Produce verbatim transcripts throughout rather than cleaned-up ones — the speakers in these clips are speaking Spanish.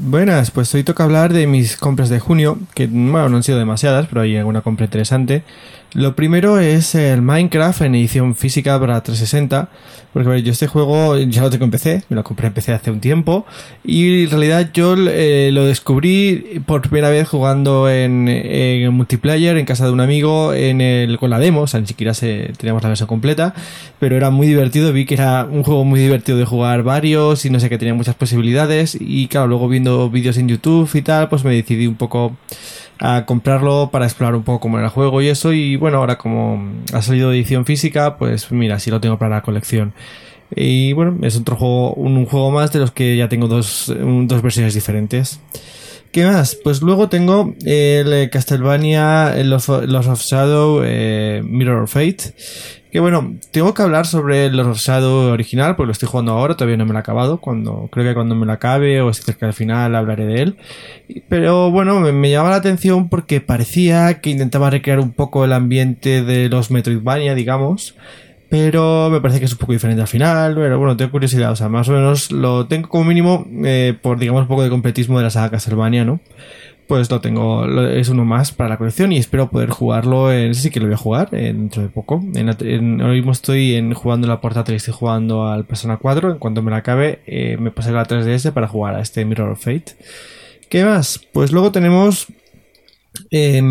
Buenas, pues hoy toca hablar de mis compras de junio, que bueno, no han sido demasiadas, pero hay alguna compra interesante. Lo primero es el Minecraft en edición física para trescientos sesenta, porque a ver, yo este juego ya lo tengo en P C, me lo compré en P C hace un tiempo, y en realidad yo eh, lo descubrí por primera vez jugando en, en multiplayer, en casa de un amigo, en el, con la demo, o sea, ni siquiera se, teníamos la versión completa, pero era muy divertido, vi que era un juego muy divertido de jugar varios, y no sé, que tenía muchas posibilidades, y claro, luego viendo vídeos en YouTube y tal, pues me decidí un poco a comprarlo para explorar un poco cómo era el juego y eso, y bueno, ahora como ha salido de edición física, pues mira, sí lo tengo para la colección. Y bueno, es otro juego, un, un juego más de los que ya tengo dos, un, dos versiones diferentes. ¿Qué más? Pues luego tengo el Castlevania Los of, of Shadow eh, Mirror of Fate. Que bueno, tengo que hablar sobre el Lord of Shadow original, porque lo estoy jugando ahora, todavía no me lo he acabado. Cuando, creo que cuando me lo acabe o esté cerca del final hablaré de él. Pero bueno, me, me llama la atención porque parecía que intentaba recrear un poco el ambiente de los Metroidvania, digamos. Pero me parece que es un poco diferente al final. Pero bueno, tengo curiosidad, o sea, más o menos lo tengo como mínimo eh, por, digamos, un poco de completismo de la saga Castlevania, ¿no? Pues lo tengo, es uno más para la colección y espero poder jugarlo. En, sí que lo voy a jugar eh, dentro de poco. En, en, ahora mismo estoy en, jugando en la portátil, estoy jugando al Persona cuatro. En cuanto me la acabe, eh, me pasaré a la tres D S para jugar a este Mirror of Fate. ¿Qué más? Pues luego tenemos eh,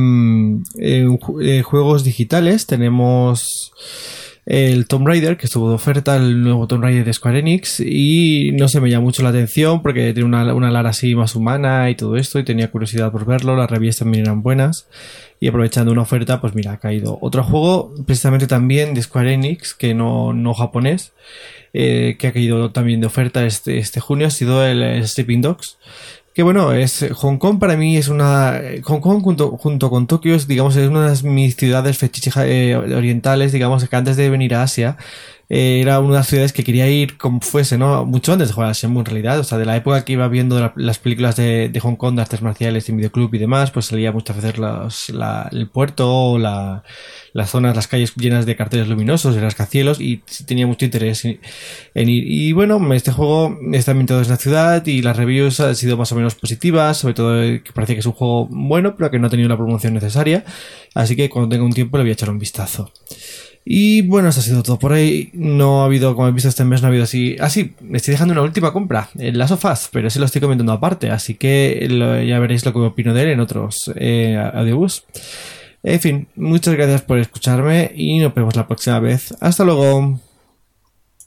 eh, juegos digitales. Tenemos el Tomb Raider, que estuvo de oferta, el nuevo Tomb Raider de Square Enix, y no se me llama mucho la atención porque tiene una, una Lara así más humana y todo esto, y tenía curiosidad por verlo. Las reviews también eran buenas, y aprovechando una oferta, pues mira, ha caído otro juego precisamente también de Square Enix, que no, no japonés, eh, que ha caído también de oferta este, este junio, ha sido el, el Sleeping Dogs. Que bueno, es Hong Kong para mí es una... Hong Kong junto, junto con Tokio es, digamos, es una de mis ciudades fetiches eh, orientales, digamos, que antes de venir a Asia eh, era una de las ciudades que quería ir como fuese, ¿no? Mucho antes de jugar a Shenmue en realidad, o sea, de la época que iba viendo la, las películas de, de Hong Kong, de artes marciales, de videoclub y demás, pues salía muchas veces los, la, el puerto, la, las zonas, las calles llenas de carteles luminosos, de rascacielos, y tenía mucho interés en, en ir. Y bueno, este juego está ambientado en la ciudad y las reviews han sido más o menos positivas, sobre todo que parece que es un juego bueno, pero que no ha tenido la promoción necesaria, así que cuando tenga un tiempo le voy a echar un vistazo. Y bueno, eso ha sido todo por ahí. No ha habido, como he visto este mes, no ha habido así... Ah, sí, me estoy dejando una última compra, el Last of Us, pero ese lo estoy comentando aparte, así que lo, ya veréis lo que opino de él en otros eh, audiobooks. En fin, muchas gracias por escucharme y nos vemos la próxima vez. Hasta luego.